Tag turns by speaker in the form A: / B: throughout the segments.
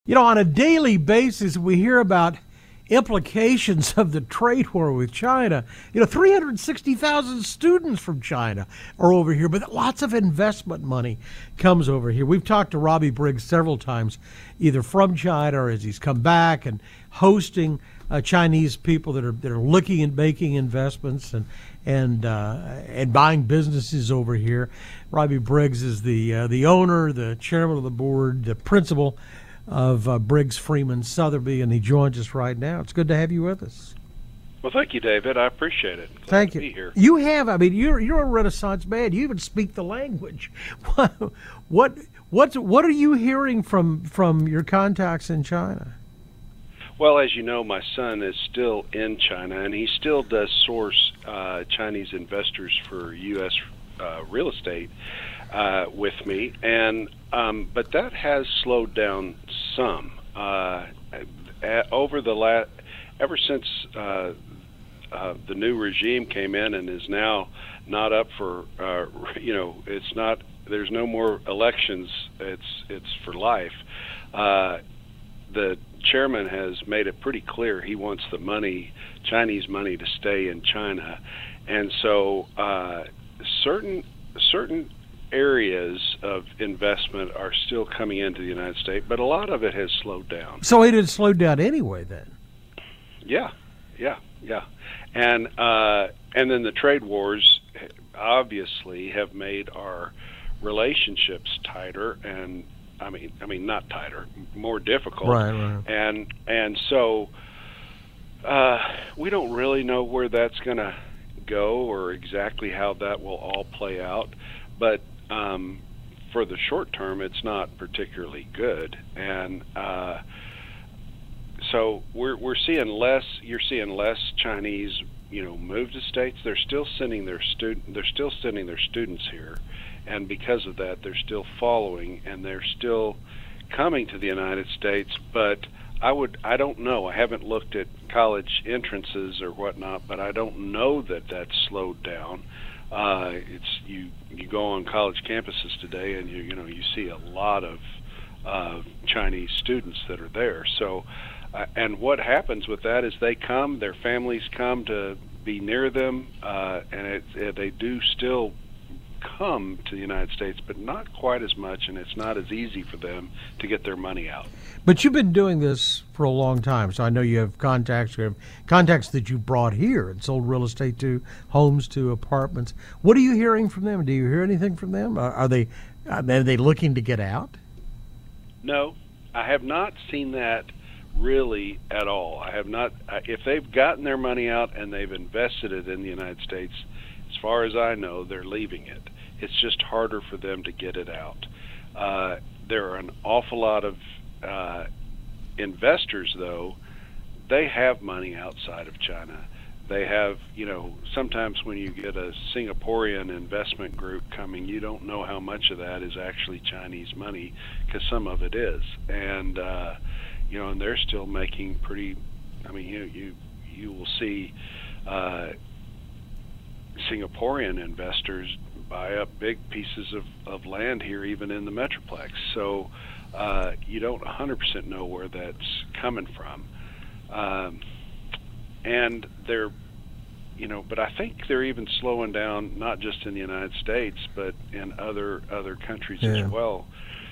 A: On a daily basis, we hear about implications of the trade war with China. 360,000 students from China are over here, but lots of investment money comes over here. We've talked to Robbie Briggs several times, either from China or as he's come back and hosting Chinese people that are looking at making investments and buying businesses over here. Robbie Briggs is the owner, the chairman of the board, the principal of Briggs Freeman Sotheby, and he joins us right now. It's good to have you with us.
B: Well, thank you, David. I appreciate it. Glad
A: Thank
B: to
A: you.
B: Be here.
A: You have. You're a Renaissance man. You even speak the language. What are you hearing from your contacts in China?
B: Well, as you know, my son is still in China, and he still does source Chinese investors for U.S. Real estate with me, and but that has slowed down some ever since the new regime came in and is now not up for it's not, there's no more elections, it's for life. The chairman has made it pretty clear he wants the money, Chinese money, to stay in China, and so certain areas of investment are still coming into the United States, but a lot of it has slowed down.
A: So it had slowed down anyway then?
B: Yeah. And then the trade wars obviously have made our relationships tighter, and I mean not tighter, more difficult.
A: Right.
B: And so we don't really know where that's going to go or exactly how that will all play out, but for the short term, it's not particularly good, and so we're seeing less. You're seeing less Chinese, move to states. They're still sending their students here, and because of that, they're still following and they're still coming to the United States. But I don't know. I haven't looked at college entrances or whatnot, but I don't know that that's slowed down. It's you go on college campuses today, and you see a lot of Chinese students that are there. So, and what happens with that is they come, their families come to be near them, and they do still come to the United States, but not quite as much, and it's not as easy for them to get their money out.
A: But you've been doing this for a long time, so I know you have contacts. You have contacts that you brought here and sold real estate to, homes to, apartments. What are you hearing from them? Do you hear anything from them? Are they looking to get out?
B: No, I have not seen that really at all. I have not. If they've gotten their money out and they've invested it in the United States, as far as I know, they're leaving it. It's just harder for them to get it out. There are an awful lot of investors, though. They have money outside of China. They have, sometimes when you get a Singaporean investment group coming, you don't know how much of that is actually Chinese money, because some of it is. And, and they're still making pretty, you will see Singaporean investors buy up big pieces of land here, even in the Metroplex. So you don't 100% know where that's coming from. And they're, but I think they're even slowing down, not just in the United States, but in other countries as well.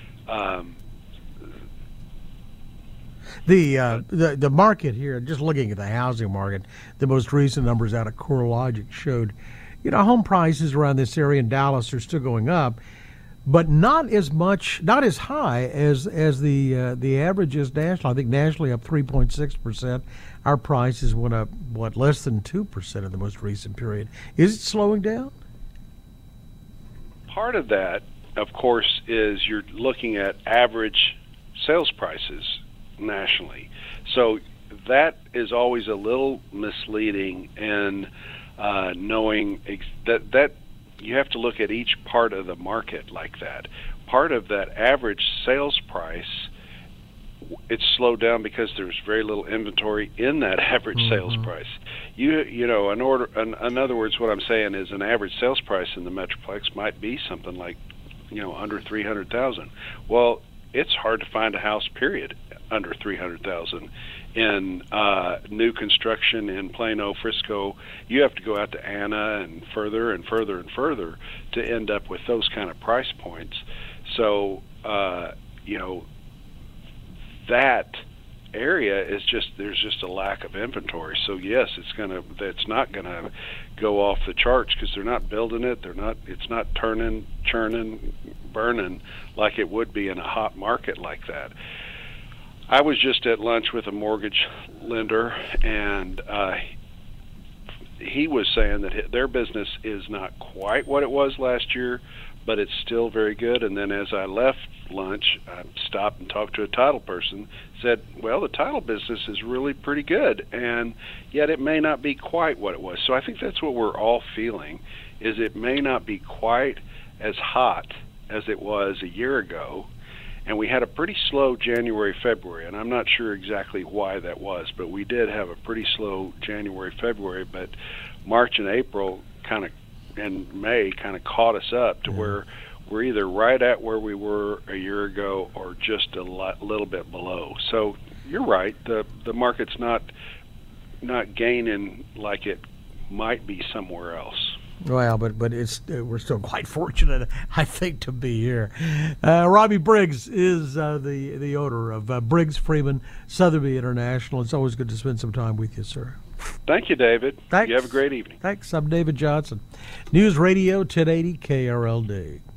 A: The market here, just looking at the housing market, the most recent numbers out of CoreLogic showed, home prices around this area in Dallas are still going up, but not as high as the average is national. I think nationally up 3.6%. Our prices went up, less than 2% in the most recent period. Is it slowing down?
B: Part of that, of course, is you're looking at average sales prices nationally. So that is always a little misleading in knowing that you have to look at each part of the market like that. Part of that average sales price, it's slowed down because there's very little inventory in that average sales price. In other words, what I'm saying is an average sales price in the Metroplex might be something like, under $300,000. Well, it's hard to find a house, period, under 300,000. In new construction in Plano, Frisco, you have to go out to Anna and further and further and further to end up with those kind of price points. So, that area is there's just a lack of inventory. So yes, it's not gonna go off the charts because they're not building it. It's not turning, churning, burning like it would be in a hot market like that. I was just at lunch with a mortgage lender, and he was saying that their business is not quite what it was last year, but it's still very good. And then as I left lunch, I stopped and talked to a title person, said, well, the title business is really pretty good, and yet it may not be quite what it was. So I think that's what we're all feeling, is it may not be quite as hot as it was a year ago. And we had a pretty slow January, February, and I'm not sure exactly why that was, but we did have a pretty slow January, February, but March and April and May kind of caught us up to where we're either right at where we were a year ago or just a little bit below. So you're right, the market's not gaining like it might be somewhere else.
A: Well, but we're still quite fortunate, I think, to be here. Robbie Briggs is the owner of Briggs Freeman Sotheby International. It's always good to spend some time with you, sir.
B: Thank you, David.
A: Thanks.
B: You have a great evening.
A: Thanks. I'm David Johnson. News Radio 1080 KRLD.